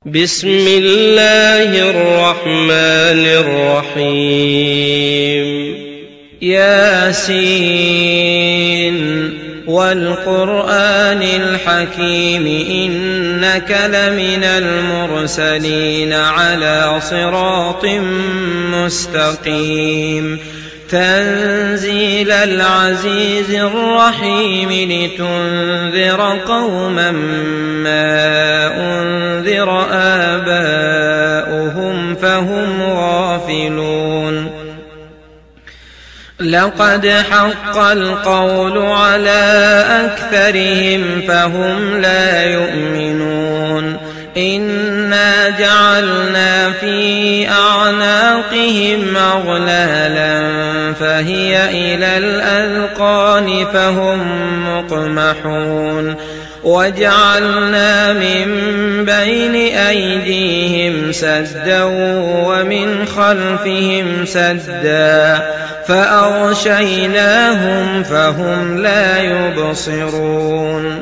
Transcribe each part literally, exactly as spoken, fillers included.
بسم الله الرحمن الرحيم ياسين والقرآن الحكيم إنك لمن المرسلين على صراط مستقيم تنزيل العزيز الرحيم لتنذر قوما ما أنذر آباؤهم فهم غافلون لقد حق القول على أكثرهم فهم لا يؤمنون إنا جعلنا في أعناقهم أغلالا فهي إلى الأذقان فهم مقمحون وجعلنا من بين أيديهم سدا ومن خلفهم سدا فأغشيناهم فهم لا يبصرون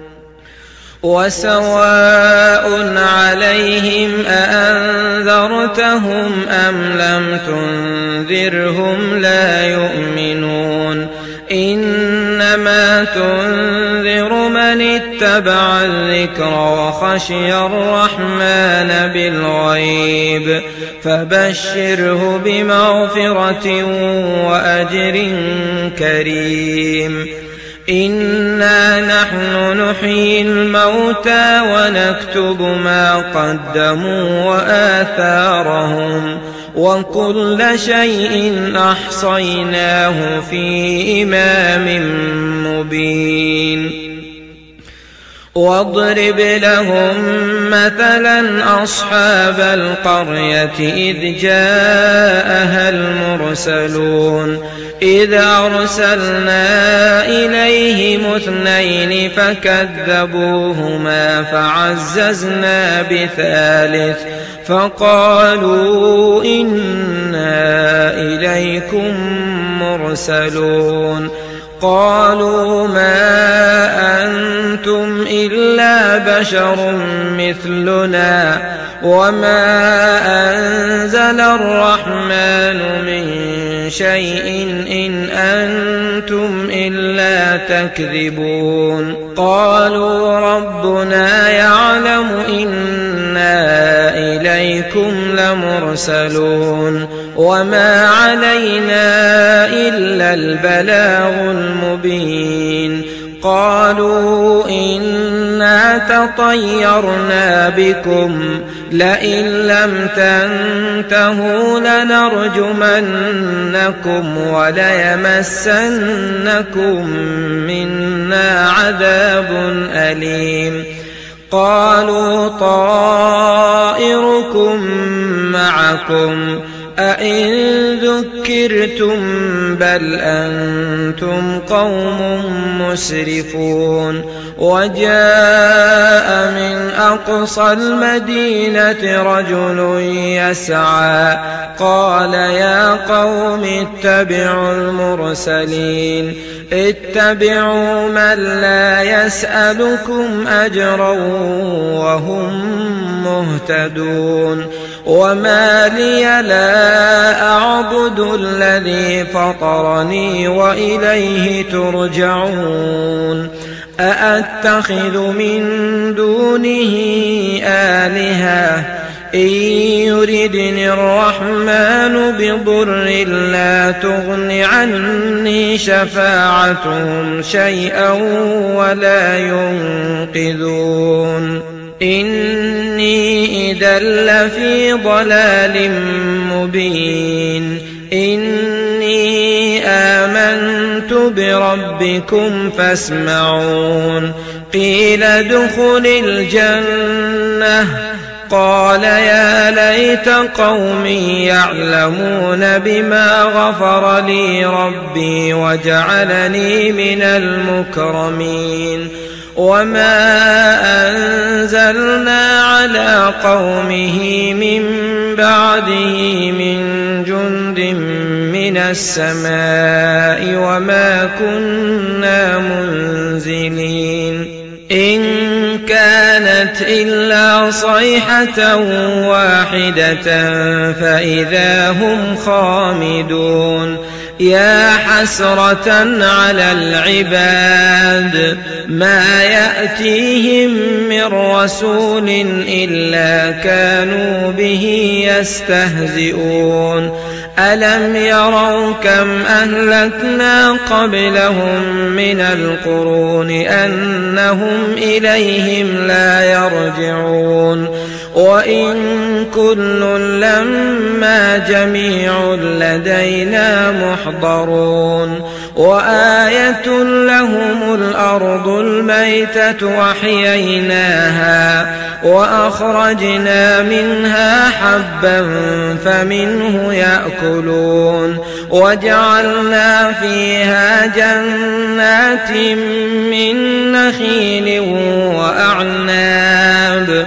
وسواء عليهم أأنذرتهم أم لم تنذرهم لا يؤمنون إنما تنذر من اتبع الذكر وخشي الرحمن بالغيب فبشره بمغفرة وأجر كريم إنا نحن نحيي الموتى ونكتب ما قدموا وآثارهم وكل شيء أحصيناه في إمام مبين واضرب لهم مثلا أصحاب القرية إذ جاءها المرسلون إذ أرسلنا إليهم اثنين فكذبوهما فعززنا بثالث فقالوا إنا إليكم مرسلون قالوا ما أنتم إلا بشر مثلنا وما أنزل الرحمن من شيء إن أنتم إلا تكذبون قالوا ربنا يعلم إنا إليكم لمرسلون وما علينا إلا البلاغ المبين قالوا إنا تطيرنا بكم لئن لم تنتهوا لنرجمنكم وليمسنكم منا عذاب أليم قالوا طائركم معكم أئن ذكرتم بل أنتم قوم مسرفون وجاء من أقصى المدينة رجل يسعى قال يا قوم اتبعوا المرسلين اتبعوا من لا يسألكم أجرا وهم مهتدون وما لي لا أعبد الذي فطرني وإليه ترجعون أأتخذ من دونه آلهة إن يردني الرحمن بضر لا تغن عني شفاعتهم شيئا ولا ينقذون إني إذا لفي ضلال مبين إني آمنت بربكم فاسمعون قيل ادخل الجنة قال يا ليت قومي يعلمون بما غفر لي ربي وجعلني من المكرمين وما أنزلنا على قومه من بعده من جند من السماء وما كنا منزلين إن كانت كانت إلا صيحة واحدة فإذا هم خامدون يا حسرة على العباد ما يأتيهم من رسول إلا كانوا به يستهزئون ألم يروا كم أهلكنا قبلهم من القرون أنهم إليهم لا يرجعون وإن كل لما جميع لدينا محضرون وآية لهم الأرض الميتة وأحييناها وأخرجنا منها حبا فمنه يأكلون وجعلنا فيها جنات من نخيل وأعناب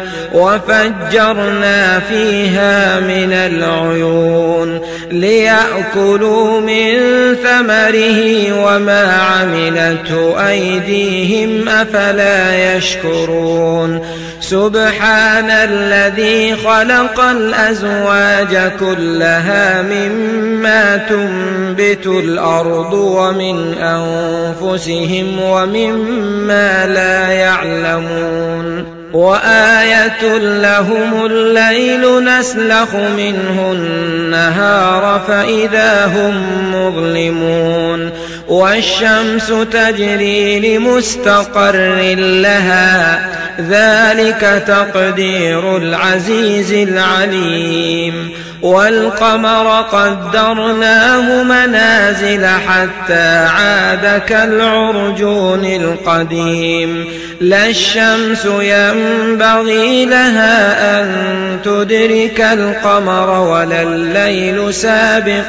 وفجرنا فيها من العيون ليأكلوا من ثمره وما عملته أيديهم أفلا يشكرون سبحان الذي خلق الأزواج كلها مما تنبت الأرض ومن أنفسهم ومما لا يعلمون وآية لهم الليل نسلخ منه النهار فإذا هم مظلمون والشمس تجري لمستقر لها ذلك تقدير العزيز العليم والقمر قدرناه منازل حتى عاد كالعرجون القديم لا الشمس ينبغي لها أن تدرك القمر ولا الليل سابق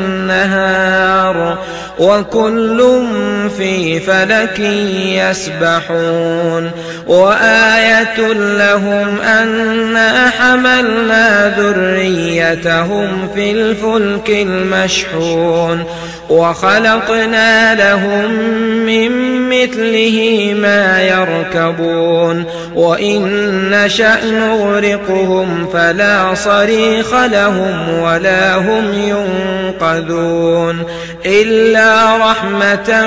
النهار وكل في فلك يسبحون وآية لهم أنا حملنا ذريتهم في الفلك المشحون وخلقنا لهم من مثله ما يركبون وإن نشأ نغرقهم فلا صريخ لهم ولا هم ينقذون إلا رحمة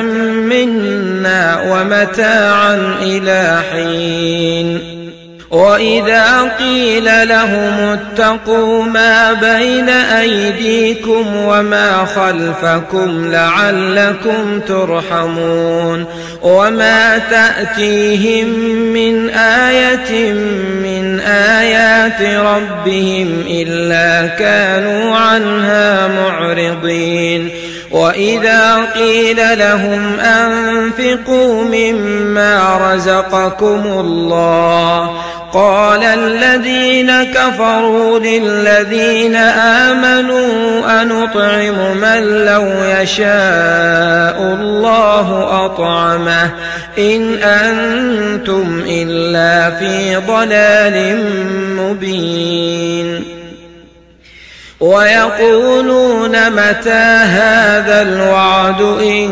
منا ومتاعا إلى حين وإذا قيل لهم اتقوا ما بين أيديكم وما خلفكم لعلكم ترحمون وما تأتيهم من آية من آيات ربهم إلا كانوا عنها معرضين وإذا قيل لهم أنفقوا مما رزقكم الله قال الذين كفروا للذين آمنوا أنطعم من لو يشاء الله أطعمه إن أنتم إلا في ضلال مبين ويقولون متى هذا الوعد إن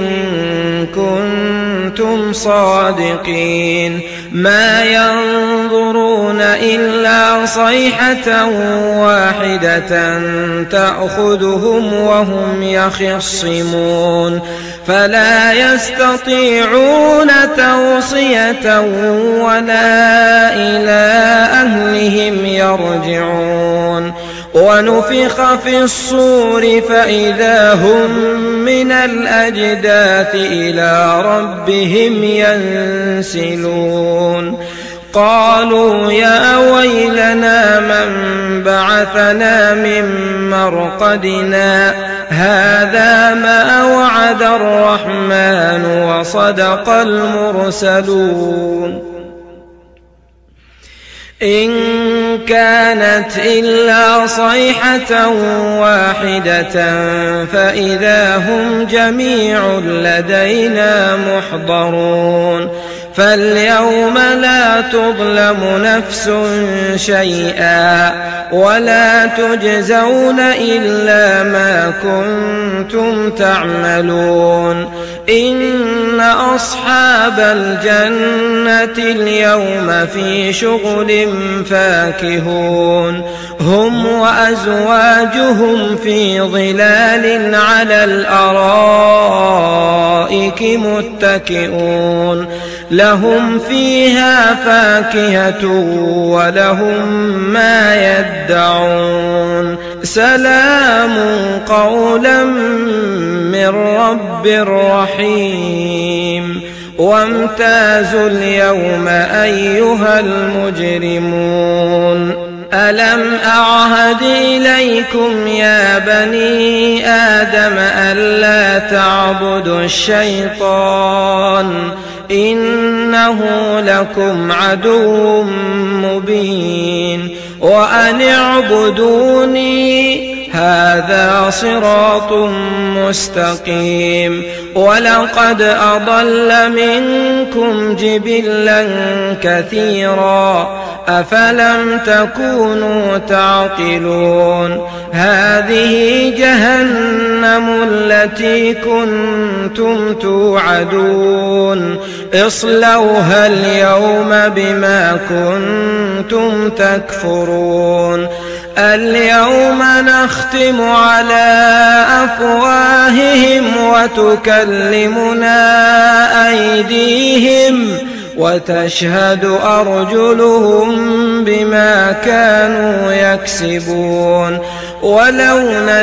كنتم صادقين ما ينظرون إلا صيحة واحدة تأخذهم وهم يخصمون فلا يستطيعون توصية ولا إلى أهلهم يرجعون ونفخ في الصور فإذا هم من الأجداث إلى ربهم ينسلون قالوا يا ويلنا من بعثنا من مرقدنا هذا ما وعد الرحمن وصدق المرسلون إن كانت إلا صيحة واحدة فإذا هم جميع لدينا محضرون فاليوم لا تظلم نفس شيئا ولا تجزون إلا ما كنتم تعملون إن أصحاب الجنة اليوم في شغل فاكهون هم وأزواجهم في ظلال على الأرائك متكئون لهم فيها فاكهة ولهم ما يدعون سلام قولا من رب رحيم وامتازوا اليوم أيها المجرمون ألم أعهد إليكم يا بني آدم ألا تعبدوا الشيطان إنه لكم عدو مبين وأن اعبدوني هذا صراط مستقيم ولقد أضل منكم جبلا كثيرا أفلم تكونوا تعقلون هذه جهنم التي كنتم توعدون اصلوها اليوم بما كنتم تكفرون اليوم نختم على أفواههم وتكلمنا أيديهم وتشهد أرجلهم بما كانوا يكسبون ولو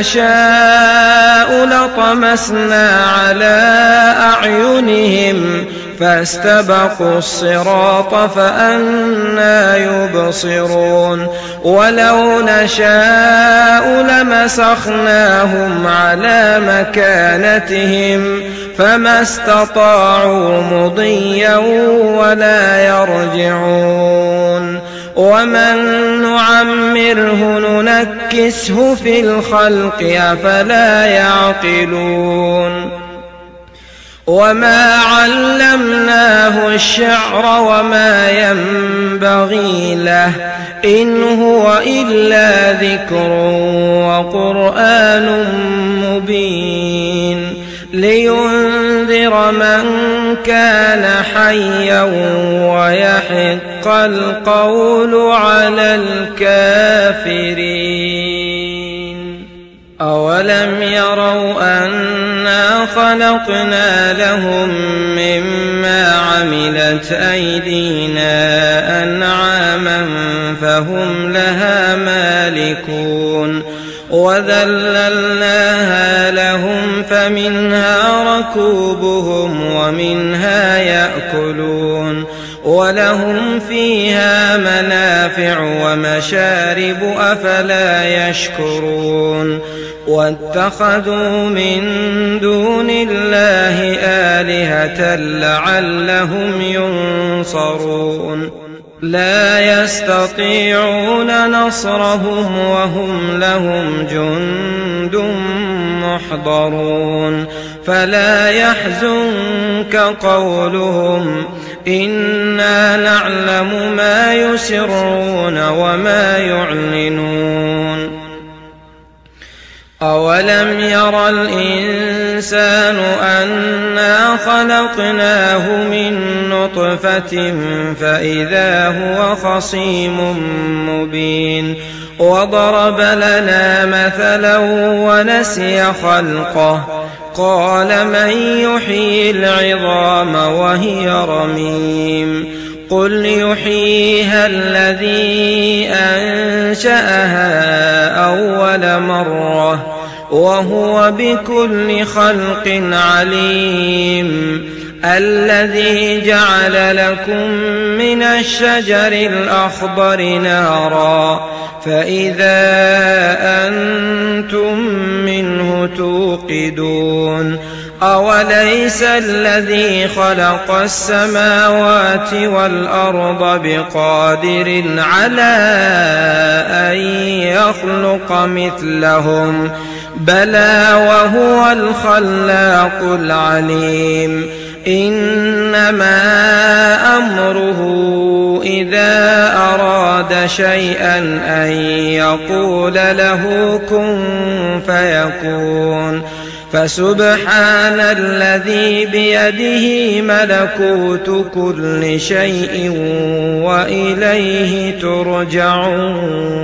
نشاء لطمسنا على أعينهم فاستبقوا الصراط فأنى يبصرون ولو نشاء لمسخناهم على مكانتهم فما استطاعوا مضيا ولا يرجعون ومن نعمره ننكسه في الخلق أفلا يعقلون وما علمناه الشعر وما ينبغي له إن هو إلا ذكر وقرآن مبين لينذر من كان حيا ويحق القول على الكافرين أولم يروا أنا خلقنا لهم مما عملت أيدينا أنعاما فهم لها مالكون وذللناها لهم فمنها ركوبهم ومنها يأكلون ولهم فيها منافع ومشارب أفلا يشكرون واتخذوا من دون الله آلهة لعلهم ينصرون لا يستطيعون نصرهم وهم لهم جند محضرون فلا يحزنك قولهم إنا نعلم ما يسرون وما يعلنون أولم ير الإنسان أنا خلقناه من نطفة فإذا هو خصيم مبين وضرب لنا مثلا ونسي خلقه قال من يحيي العظام وهي رميم قل يحييها الذي أنشأها أول مرة وهو بكل خلق عليم الذي جعل لكم من الشجر الأخضر نارا فإذا أنتم منه توقدون أوليس الذي خلق السماوات والأرض بقادر على أن يخلق مثلهم بلى وهو الخلاق العليم إنما أمره إذا أراد شيئا أن يقول له كن فيكون فسبحان الذي بيده ملكوت كل شيء وإليه ترجعون.